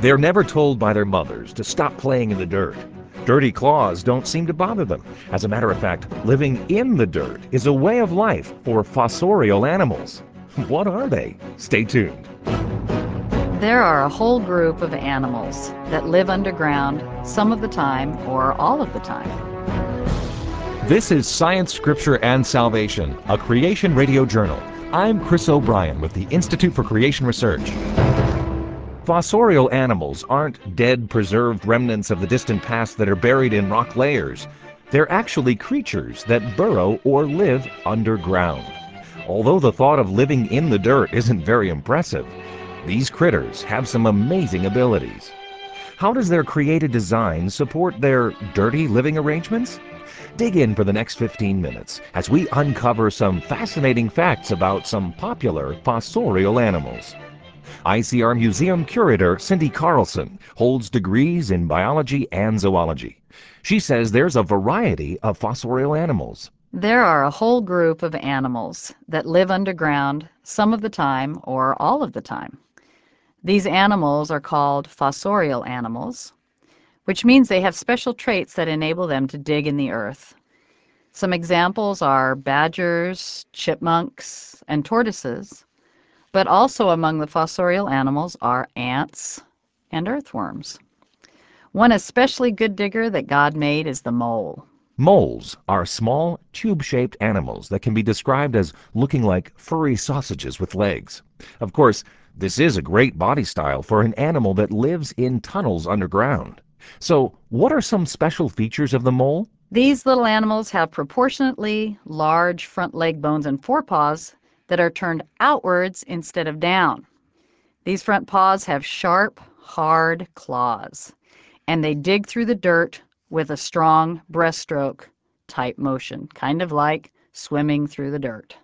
They're never told by their mothers to stop playing in the dirt. Dirty claws don't seem to bother them. As a matter of fact, living in the dirt is a way of life for fossorial animals. What are they? Stay tuned. There are a whole group of animals that live underground some of the time or all of the time. This is Science, Scripture, and Salvation, a Creation Radio Journal. I'm Chris O'Brien with the Institute for Creation Research. Fossorial animals aren't dead, preserved remnants of the distant past that are buried in rock layers. They're actually creatures that burrow or live underground. Although the thought of living in the dirt isn't very impressive, these critters have some amazing abilities. How does their created design support their dirty living arrangements? Dig in for the next 15 minutes as we uncover some fascinating facts about some popular fossorial animals. ICR Museum Curator Cindy Carlson holds degrees in biology and zoology. She says there's a variety of fossorial animals. There are a whole group of animals that live underground some of the time or all of the time. These animals are called fossorial animals, which means they have special traits that enable them to dig in the earth. Some examples are badgers, chipmunks, and tortoises, but also among the fossorial animals are ants and earthworms. One especially good digger that God made is the mole. Moles are small, tube-shaped animals that can be described as looking like furry sausages with legs. Of course, this is a great body style for an animal that lives in tunnels underground. So, what are some special features of the mole? These little animals have proportionately large front leg bones and forepaws that are turned outwards instead of down. These front paws have sharp, hard claws, and they dig through the dirt with a strong breaststroke type motion, kind of like swimming through the dirt.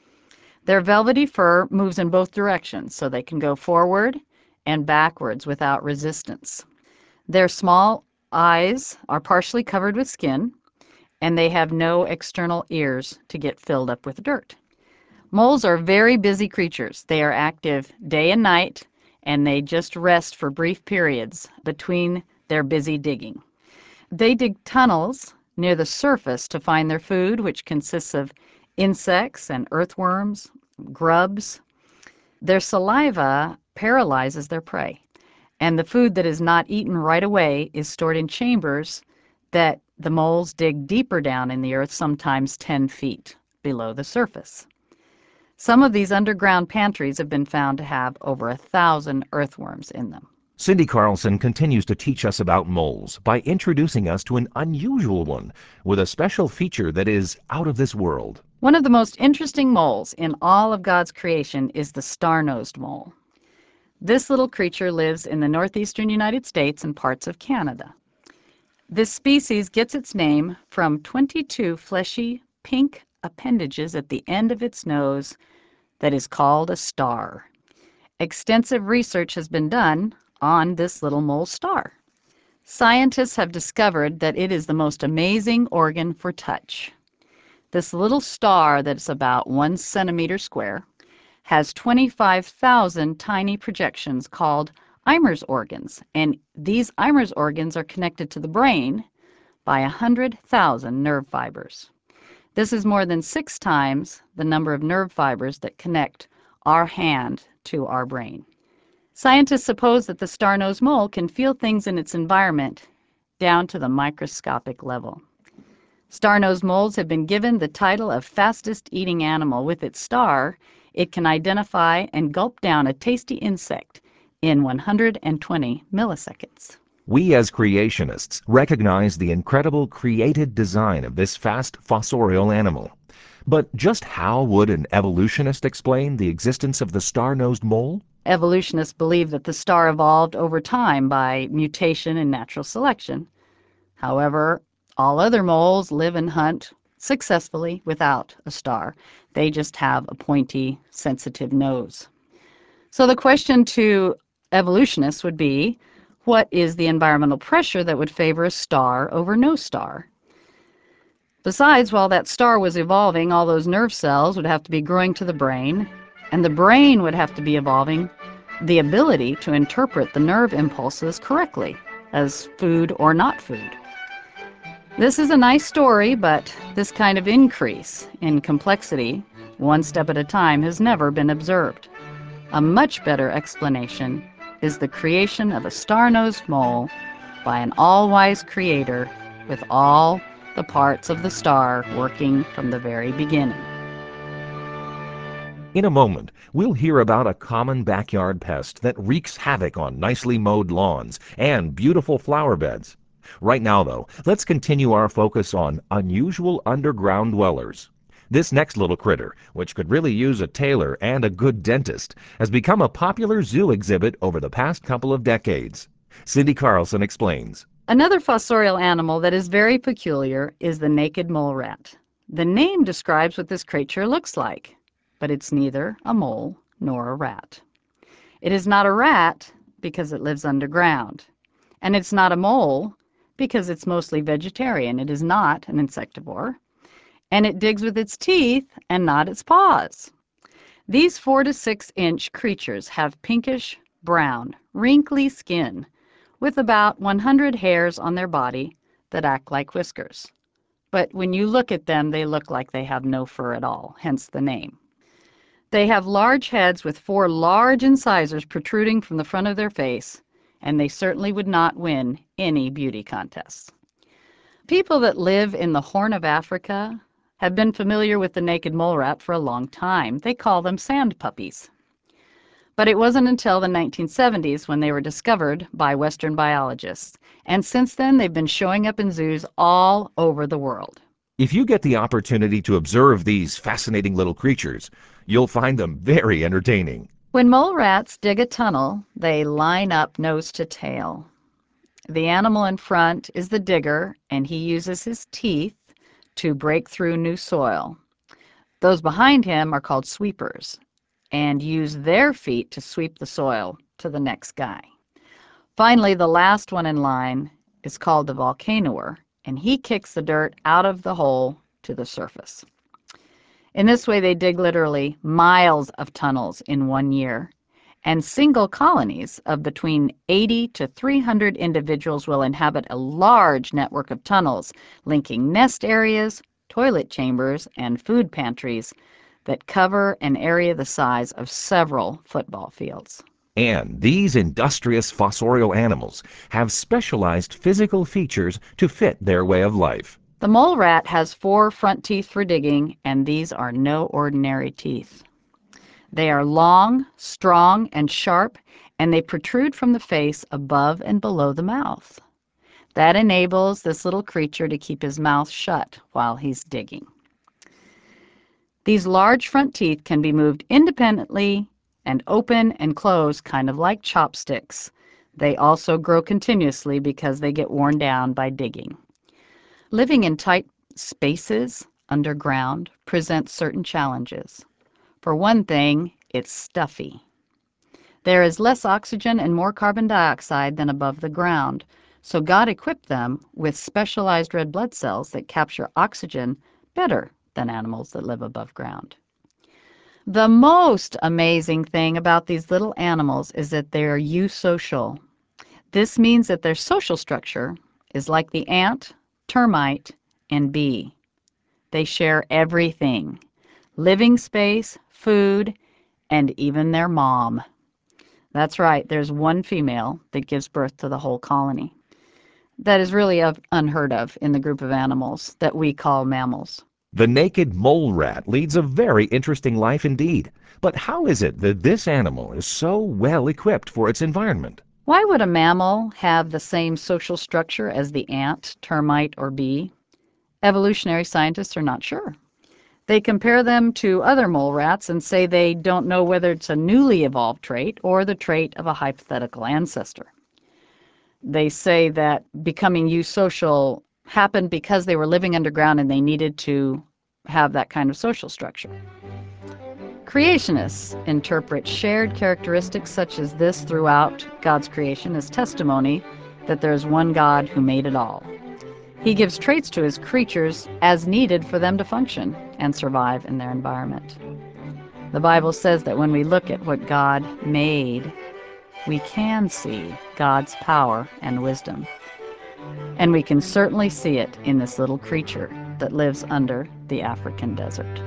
Their velvety fur moves in both directions, so they can go forward and backwards without resistance. Their small eyes are partially covered with skin, and they have no external ears to get filled up with dirt. Moles are very busy creatures. They are active day and night, and they just rest for brief periods between their busy digging. They dig tunnels near the surface to find their food, which consists of insects and earthworms, grubs. Their saliva paralyzes their prey, and the food that is not eaten right away is stored in chambers that the moles dig deeper down in the earth, sometimes 10 feet below the surface. Some of these underground pantries have been found to have over 1,000 earthworms in them. Cindy Carlson continues to teach us about moles by introducing us to an unusual one with a special feature that is out of this world. One of the most interesting moles in all of God's creation is the star-nosed mole. This little creature lives in the northeastern United States and parts of Canada. This species gets its name from 22 fleshy, pink appendages at the end of its nose that is called a star. Extensive research has been done on this little mole star. Scientists have discovered that it is the most amazing organ for touch. This little star that's about 1 centimeter square has 25,000 tiny projections called Eimer's organs, and these Eimer's organs are connected to the brain by 100,000 nerve fibers. This is more than 6 times the number of nerve fibers that connect our hand to our brain. Scientists suppose that the star-nosed mole can feel things in its environment down to the microscopic level. Star-nosed moles have been given the title of fastest eating animal. With its star, it can identify and gulp down a tasty insect in 120 milliseconds. We as creationists recognize the incredible created design of this fast fossorial animal. But just how would an evolutionist explain the existence of the star-nosed mole? Evolutionists believe that the star evolved over time by mutation and natural selection. However, all other moles live and hunt successfully without a star. They just have a pointy, sensitive nose. So the question to evolutionists would be, what is the environmental pressure that would favor a star over no star? Besides, while that star was evolving, all those nerve cells would have to be growing to the brain, and the brain would have to be evolving the ability to interpret the nerve impulses correctly as food or not food. This is a nice story, but this kind of increase in complexity, one step at a time, has never been observed. A much better explanation is the creation of a star-nosed mole by an all-wise creator with all the parts of the star working from the very beginning. In a moment, we'll hear about a common backyard pest that wreaks havoc on nicely mowed lawns and beautiful flower beds. Right now, though, let's continue our focus on unusual underground dwellers. This next little critter, which could really use a tailor and a good dentist, has become a popular zoo exhibit over the past couple of decades. Cindy Carlson explains. Another fossorial animal that is very peculiar is the naked mole rat. The name describes what this creature looks like, but it's neither a mole nor a rat. It is not a rat because it lives underground, and it's not a mole because it's mostly vegetarian. It is not an insectivore, and it digs with its teeth and not its paws. These 4 to 6 inch creatures have pinkish, brown, wrinkly skin with about 100 hairs on their body that act like whiskers. But when you look at them, they look like they have no fur at all, hence the name. They have large heads with 4 large incisors protruding from the front of their face, and they certainly would not win any beauty contests. People that live in the Horn of Africa have been familiar with the naked mole rat for a long time. They call them sand puppies. But it wasn't until the 1970s when they were discovered by Western biologists, and since then they've been showing up in zoos all over the world. If you get the opportunity to observe these fascinating little creatures, you'll find them very entertaining. When mole rats dig a tunnel, they line up nose to tail. The animal in front is the digger, and he uses his teeth to break through new soil. Those behind him are called sweepers and use their feet to sweep the soil to the next guy. Finally, the last one in line is called the volcanoer, and he kicks the dirt out of the hole to the surface. In this way, they dig literally miles of tunnels in 1 year, and single colonies of between 80 to 300 individuals will inhabit a large network of tunnels linking nest areas, toilet chambers, and food pantries that cover an area the size of several football fields. And these industrious fossorial animals have specialized physical features to fit their way of life. The mole rat has 4 front teeth for digging, and these are no ordinary teeth. They are long, strong, and sharp, and they protrude from the face above and below the mouth. That enables this little creature to keep his mouth shut while he's digging. These large front teeth can be moved independently and open and close kind of like chopsticks. They also grow continuously because they get worn down by digging. Living in tight spaces underground presents certain challenges. For one thing, it's stuffy. There is less oxygen and more carbon dioxide than above the ground, so God equipped them with specialized red blood cells that capture oxygen better than animals that live above ground. The most amazing thing about these little animals is that they are eusocial. This means that their social structure is like the ant, termite, and bee. They share everything: living space, food, and even their mom. That's right, there's one female that gives birth to the whole colony. That is really unheard of in the group of animals that we call mammals. The naked mole rat leads a very interesting life indeed. But how is it that this animal is so well equipped for its environment? Why would a mammal have the same social structure as the ant, termite, or bee? Evolutionary scientists are not sure. They compare them to other mole rats and say they don't know whether it's a newly evolved trait or the trait of a hypothetical ancestor. They say that becoming eusocial happened because they were living underground and they needed to have that kind of social structure. Creationists interpret shared characteristics such as this throughout God's creation as testimony that there is one God who made it all. He gives traits to his creatures as needed for them to function and survive in their environment. The Bible says that when we look at what God made, we can see God's power and wisdom. And we can certainly see it in this little creature that lives under the African desert.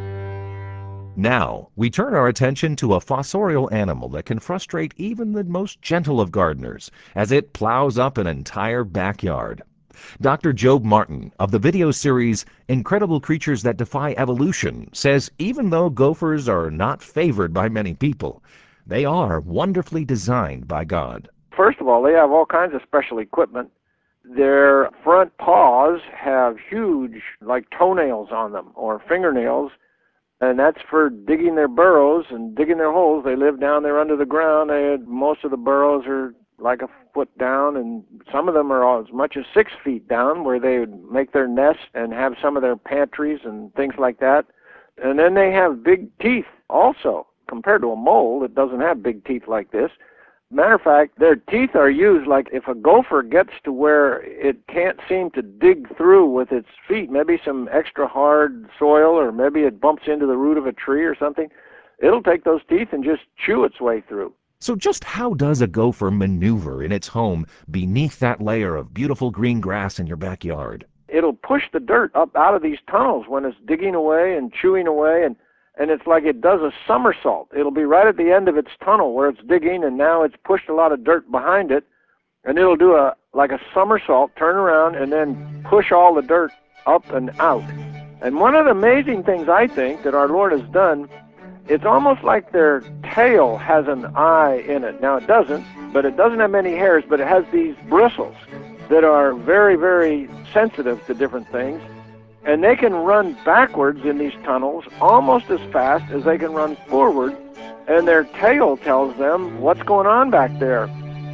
Now, we turn our attention to a fossorial animal that can frustrate even the most gentle of gardeners as it plows up an entire backyard. Dr. Job Martin of the video series Incredible Creatures That Defy Evolution says even though gophers are not favored by many people, they are wonderfully designed by God. First of all, they have all kinds of special equipment. Their front paws have huge, like toenails on them or fingernails, and that's for digging their burrows and digging their holes. They live down there under the ground. Most of the burrows are like a foot down, and some of them are as much as 6 feet down, where they would make their nests and have some of their pantries and things like that. And then they have big teeth also, compared to a mole that doesn't have big teeth like this. Matter of fact, their teeth are used like if a gopher gets to where it can't seem to dig through with its feet, maybe some extra hard soil, or maybe it bumps into the root of a tree or something, it'll take those teeth and just chew its way through. So just how does a gopher maneuver in its home beneath that layer of beautiful green grass in your backyard? It'll push the dirt up out of these tunnels when it's digging away and chewing away, and it's like it does a somersault. It'll be right at the end of its tunnel where it's digging, and now it's pushed a lot of dirt behind it, and it'll do like a somersault, turn around, and then push all the dirt up and out. And one of the amazing things I think that our Lord has done, it's almost like their tail has an eye in it. Now it doesn't, but it doesn't have many hairs, but it has these bristles that are very, very sensitive to different things. And they can run backwards in these tunnels almost as fast as they can run forward, and their tail tells them what's going on back there.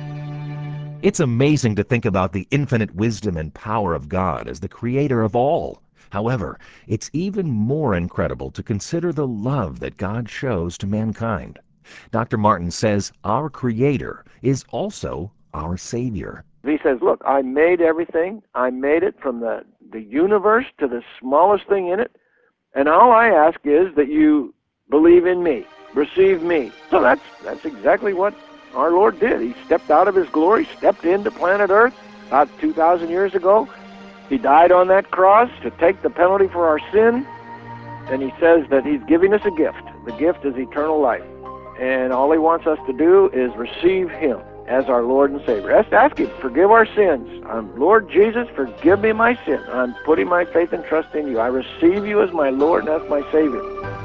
It's amazing to think about the infinite wisdom and power of God as the creator of all. However, it's even more incredible to consider the love that God shows to mankind. Dr. Martin says our Creator is also our Savior. He says, look, I made everything. I made it from the universe to the smallest thing in it. And all I ask is that you believe in me, receive me. So that's exactly what our Lord did. He stepped out of his glory, stepped into planet Earth about 2,000 years ago. He died on that cross to take the penalty for our sin. And he says that he's giving us a gift. The gift is eternal life. And all he wants us to do is receive him as our Lord and Savior. Ask him, forgive our sins. Lord Jesus, forgive me my sin. I'm putting my faith and trust in you. I receive you as my Lord and as my Savior.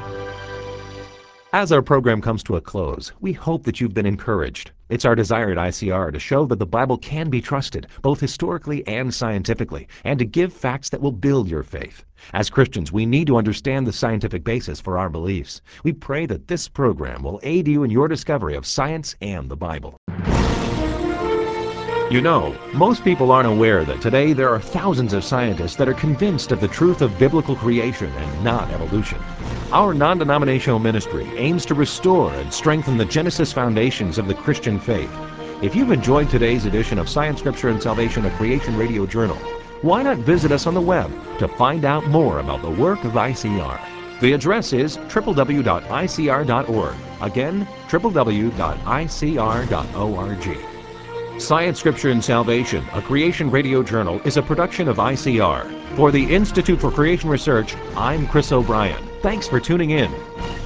As our program comes to a close, we hope that you've been encouraged. It's our desire at ICR to show that the Bible can be trusted, both historically and scientifically, and to give facts that will build your faith. As Christians, we need to understand the scientific basis for our beliefs. We pray that this program will aid you in your discovery of science and the Bible. You know, most people aren't aware that today there are thousands of scientists that are convinced of the truth of biblical creation and not evolution. Our non-denominational ministry aims to restore and strengthen the Genesis foundations of the Christian faith. If you've enjoyed today's edition of Science, Scripture, and Salvation, a Creation Radio Journal, why not visit us on the web to find out more about the work of ICR? The address is www.icr.org. Again, www.icr.org. Science, Scripture, and Salvation, a Creation Radio Journal, is a production of ICR. For the Institute for Creation Research, I'm Chris O'Brien. Thanks for tuning in.